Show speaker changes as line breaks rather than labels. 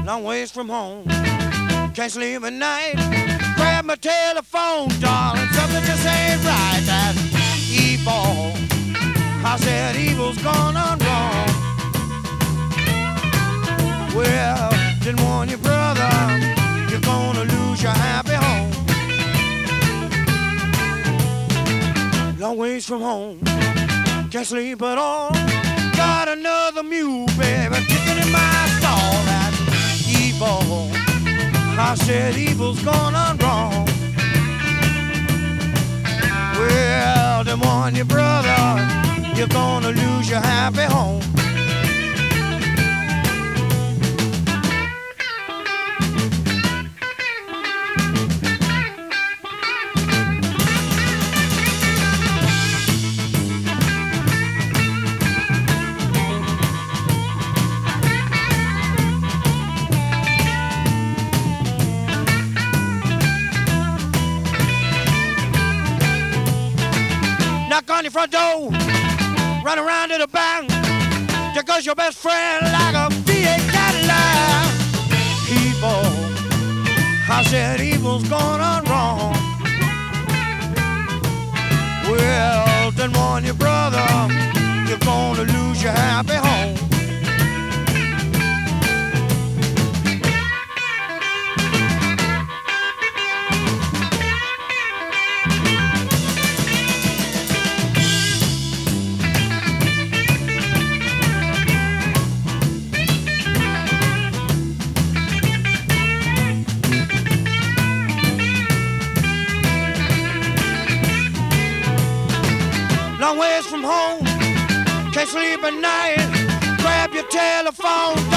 long ways from home. Can't sleep at night. Grab my telephone, darling. Something just ain't right. That's evil. I said evil's gone on wrong. Well, didn't warn you, brother. You're gonna lose your happy home. Long ways from home. Can't sleep at all. Got another mule, baby, kicking in my stall. That's evil. I said evil's gone on wrong. Well, then warn you, brother, you're gonna lose your happy home. Knock on your front door, run around to the back. There goes your best friend like a V8 Cadillac. Evil, I said evil's gone on wrong. Well, then warn your brother, you're gonna lose your happy home. Long ways from home, can't sleep at night. Grab your telephone,